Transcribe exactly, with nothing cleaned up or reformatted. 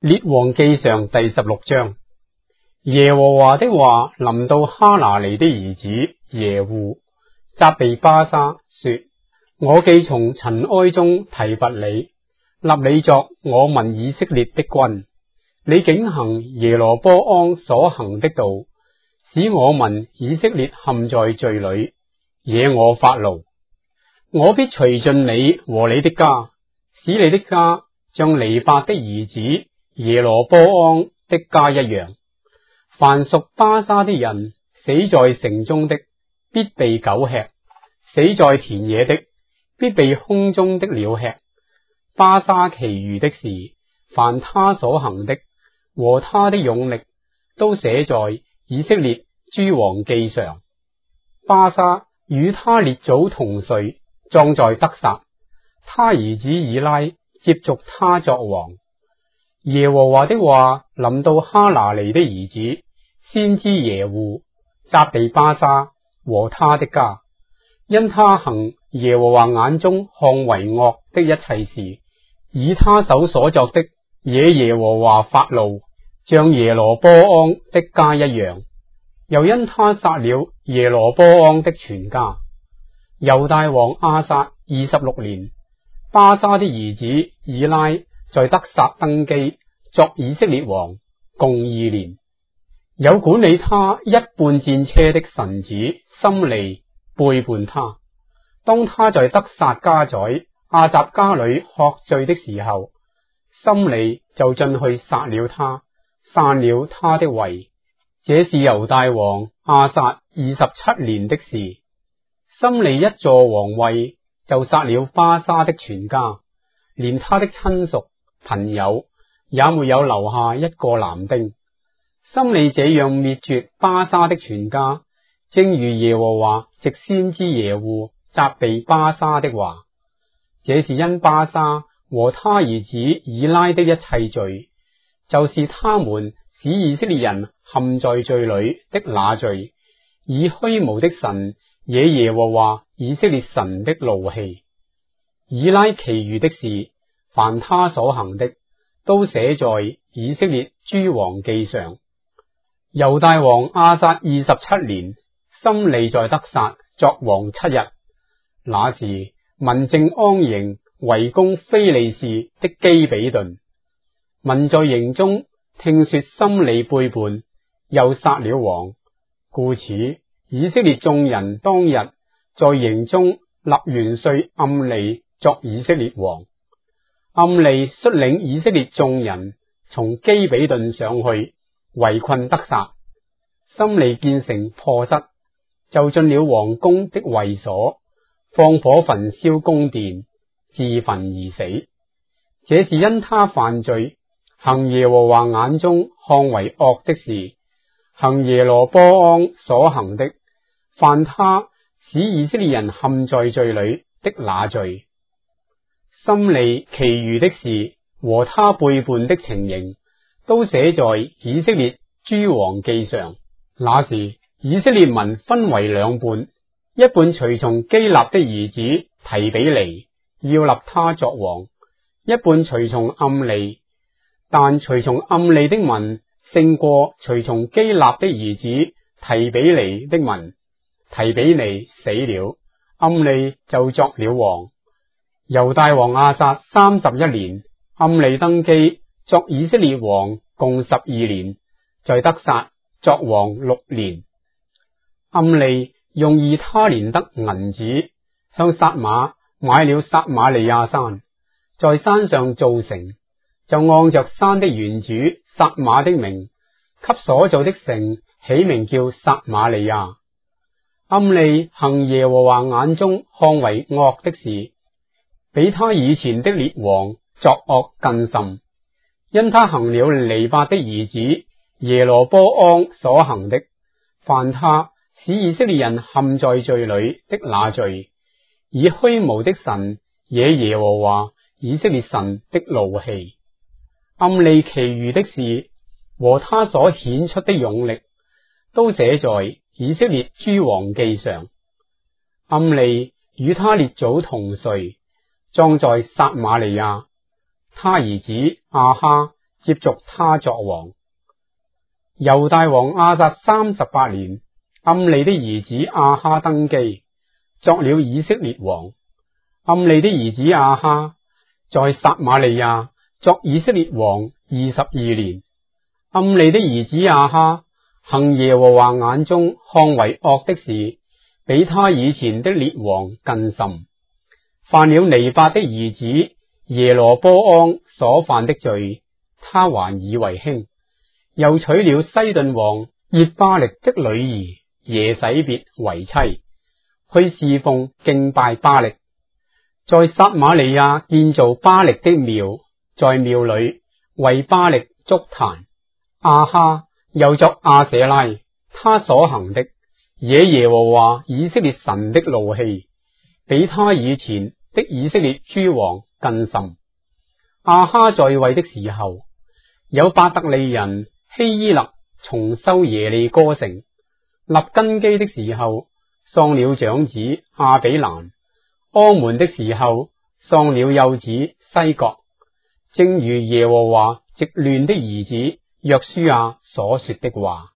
列王記上第十六章，耶和華的話臨到哈拿尼的兒子耶戶，責備巴沙說：我既從塵埃中提拔你，立你作我民以色列的君，你竟行耶羅波安所行的道，使我民以色列陷在罪裏，惹我發怒。我必除盡你和你的家，使你的家像尼八的兒子耶羅波安的家一樣。凡屬巴沙的人，死在城中的，必被狗吃；死在田野的，必被空中的鳥吃。巴沙其餘的事，凡他所行的和他的勇力，都寫在以色列諸王記上。巴沙與他列祖同睡，葬在得撒，他兒子以拉接續他作王。耶和華的話臨到哈拿尼的兒子先知耶戶，責備巴沙和他的家，因他行耶和華眼中看為惡的一切事，以他手所作的惹耶和華發怒，像耶羅波安的家一樣。又因他殺了耶羅波安的全家。猶大王亞撒二十六年，巴沙的兒子以拉在得撒登基作以色列王，共二年。有管理他一半戰車的臣子心利背叛他，當他在得撒家宰亞雜家裏喝醉的時候，心利就進去殺了他，散了他的位。這是猶大王亞撒二十七年的事。心利一坐王位，就殺了巴沙的全家，連他的親屬朋友也沒有留下一個男丁。心利這樣滅絕巴沙的全家，正如耶和華藉先知耶戶責備巴沙的話。這是因巴沙和他兒子以拉的一切罪，就是他們使以色列人陷在罪裏的那罪，以虛無的神惹耶和華以色列神的怒氣。以拉其餘的事，凡他所行的，都寫在以色列諸王記上。猶大王亞撒二十七年，心利在得撒作王七日。那時民正安營圍攻非利士的基比頓，民在營中聽說心利背叛，又殺了王，故此以色列眾人當日在營中立元帥暗利作以色列王。暗利率領以色列眾人從基比頓上去圍困得撒。心利見城破失，就進了王宮的衛所，放火焚燒宮殿，自焚而死。這是因他犯罪，行耶和華眼中看為惡的事，行耶羅波安所行的，犯他使以色列人陷在罪裏的那罪。心利其餘的事和他背叛的情形，都寫在以色列諸王記上。那時以色列民分為兩半，一半隨從基立的兒子提比尼，要立他作王；一半隨從暗利。但隨從暗利的民勝過隨從基立的兒子提比尼的民。提比尼死了，暗利就作了王。猶大王亞撒三十一年，暗利登基作以色列王，共十二年，在得撒作王六年。暗利用以他連得銀子向撒馬買了撒馬利亞山，在山上造城，就按着山的原主撒馬的名，給所造的城起名叫撒馬利亞。暗利行耶和華眼中看為惡的事，比他以前的列王作惡更甚，因他行了尼八的兒子耶羅波安所行的，犯他使以色列人陷在罪裏的那罪，以虛無的神惹耶和華以色列神的怒氣。暗利其餘的事和他所顯出的勇力，都寫在以色列諸王記上。暗利與他列祖同睡，葬在撒馬利亞。他兒子亞哈接續他作王。猶大王亞撒三十八年，暗利的兒子亞哈登基，作了以色列王。暗利的兒子亞哈在撒瑪利亞作以色列王二十二年。暗利的兒子亞哈行耶和華眼中看為惡的事，比他以前的列王更甚，犯了尼八的兒子耶羅波安所犯的罪，他還以為輕，又娶了西頓王葉巴力的女兒耶洗別為妻，去侍奉敬拜巴力，在撒瑪利亞建造巴力的廟，在廟裏為巴力築壇。亞哈又作亞舍拉，他所行的惹耶和華以色列神的怒氣，比他以前的以色列諸王更甚。亞哈在位的時候，有伯特利人希伊勒重修耶利哥城，立根基的時候喪了長子亞比蘭，安門的時候喪了幼子西國，正如耶和華藉亂的兒子約書亞所說的話。